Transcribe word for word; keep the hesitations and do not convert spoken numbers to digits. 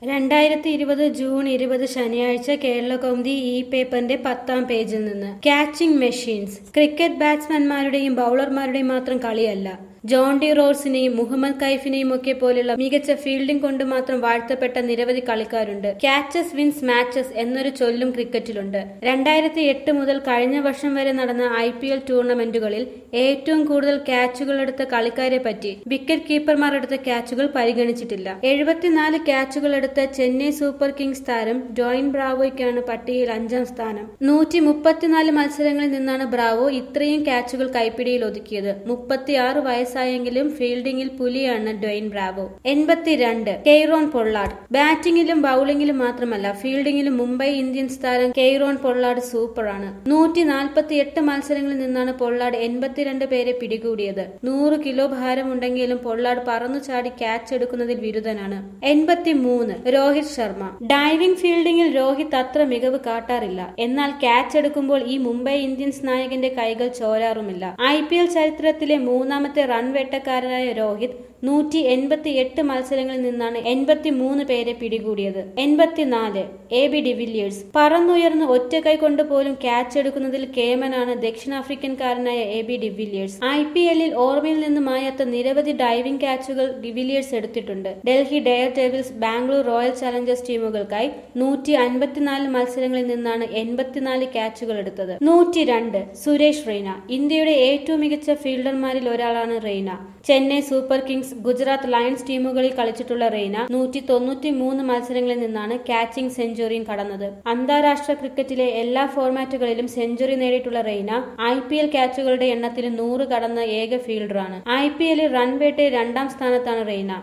രണ്ടായിരത്തി ഇരുപത് ജൂൺ ഇരുപത് ശനിയാഴ്ച കേരളകൗമുദി ഇ പേപ്പറിന്റെ പത്താം പേജിൽ നിന്ന് ക്യാച്ചിംഗ് മെഷീൻസ്. ക്രിക്കറ്റ് ബാറ്റ്സ്മാൻമാരുടെയും ബൌളർമാരുടെയും മാത്രം കളിയല്ല. ജോൺ ഡി റോഡ്സിനെയും മുഹമ്മദ് കൈഫിനെയും ഒക്കെ പോലുള്ള മികച്ച ഫീൽഡിംഗ് കൊണ്ട് മാത്രം വാഴ്ത്തപ്പെട്ട നിരവധി കളിക്കാരുണ്ട്. ക്യാച്ചസ് വിൻസ് മാച്ചസ് എന്നൊരു ചൊല്ലും ക്രിക്കറ്റിലുണ്ട്. രണ്ടായിരത്തി എട്ട് മുതൽ കഴിഞ്ഞ വർഷം വരെ നടന്ന ഐ പി എൽ ടൂർണമെന്റുകളിൽ ഏറ്റവും കൂടുതൽ ക്യാച്ചുകൾ എടുത്ത കളിക്കാരെ പറ്റി വിക്കറ്റ് കീപ്പർമാർ എടുത്ത ക്യാച്ചുകൾ പരിഗണിച്ചിട്ടില്ല. എഴുപത്തിനാല് ക്യാച്ചുകൾ എടുത്ത ചെന്നൈ സൂപ്പർ കിങ്സ് താരം ഡ്വൈൻ ബ്രാവോയ്ക്കാണ് പട്ടികയിൽ അഞ്ചാം സ്ഥാനം. നൂറ്റി മുപ്പത്തിനാല് മത്സരങ്ങളിൽ നിന്നാണ് ബ്രാവോ ഇത്രയും ക്യാച്ചുകൾ കൈപ്പിടിയിൽ ഒതുക്കിയത്. മുപ്പത്തിയാറ് വയസ്സായെങ്കിലും ഫീൽഡിംഗിൽ പുലിയാണ് ഡ്വൈൻ ബ്രാവോ. എൺപത്തിരണ്ട് കെയ്റോൺ പൊള്ളാർഡ്. ബാറ്റിംഗിലും ബൌളിംഗിലും മാത്രമല്ല ഫീൽഡിംഗിലും മുംബൈ ഇന്ത്യൻസ് താരം കെയ്റോൺ പൊള്ളാർഡ് സൂപ്പറാണ്. നൂറ്റി നാൽപ്പത്തി എട്ട് മത്സരങ്ങളിൽ നിന്നാണ് പൊള്ളാർഡ് എൺപത്തിരണ്ട് പേരെ പിടികൂടിയത്. നൂറ് കിലോ ഭാരമുണ്ടെങ്കിലും പൊള്ളാർഡ് പറന്നു ചാടി ക്യാച്ച് എടുക്കുന്നതിൽ വിരുദ്ധനാണ്. എൺപത്തിമൂന്ന് രോഹിത് ശർമ്മ. ഡൈവിംഗ് ഫീൽഡിംഗിൽ രോഹിത് അത്ര മികവ് കാട്ടാറില്ല. എന്നാൽ ക്യാച്ച് എടുക്കുമ്പോൾ ഈ മുംബൈ ഇന്ത്യൻസ് നായകന്റെ കൈകൾ ചോരാറുമില്ല. ഐ പി എൽ ചരിത്രത്തിലെ മൂന്നാമത്തെ റൺ വേട്ടക്കാരനായ രോഹിത് നൂറ്റി എൺപത്തി എട്ട് മത്സരങ്ങളിൽ നിന്നാണ് എൺപത്തി മൂന്ന് പേരെ പിടികൂടിയത്. എൺപത്തിനാല് എ ബി ഡിവില്ലിയേഴ്സ്. പറന്നുയർന്ന് ഒറ്റ കൈ കൊണ്ട് പോലും ക്യാച്ച് എടുക്കുന്നതിൽ കേമനാണ് ദക്ഷിണാഫ്രിക്കൻകാരനായ A B de Villiers. I P എല്ലിൽ ഓർമ്മയിൽ നിന്ന് മായാത്ത നിരവധി ഡൈവിംഗ് ക്യാച്ചുകൾ ഡിവില്ലിയേഴ്സ് എടുത്തിട്ടുണ്ട്. Delhi daredevils, Bangalore royal challengers ടീമുകൾക്കായി നൂറ്റി അൻപത്തിനാല് മത്സരങ്ങളിൽ നിന്നാണ് എൺപത്തിനാല് ക്യാച്ചുകൾ എടുത്തത്. നൂറ്റി രണ്ട് സുരേഷ് റെയ്ന. ഇന്ത്യയുടെ ഏറ്റവും മികച്ച ഫീൽഡർമാരിൽ ഒരാളാണ് Raina. Chennai super kings, Gujarat lions ടീമുകളിൽ കളിച്ചിട്ടുള്ള റെയ്ന നൂറ്റി തൊണ്ണൂറ്റി മൂന്ന് മത്സരങ്ങളിൽ നിന്നാണ് ക്യാച്ചിംഗ് സെഞ്ചുറിയും കടന്നത്. അന്താരാഷ്ട്ര ക്രിക്കറ്റിലെ എല്ലാ ഫോർമാറ്റുകളിലും സെഞ്ചുറി നേടിയിട്ടുള്ള റെയ്ന ഐ പി എൽ ക്യാച്ചുകളുടെ എണ്ണത്തിൽ നൂറ് കടന്ന ഏക ഫീൽഡറാണ്. ഐ പി എല്ലിൽ റൺ വേട്ടയിൽ രണ്ടാം സ്ഥാനത്താണ് റെയ്ന.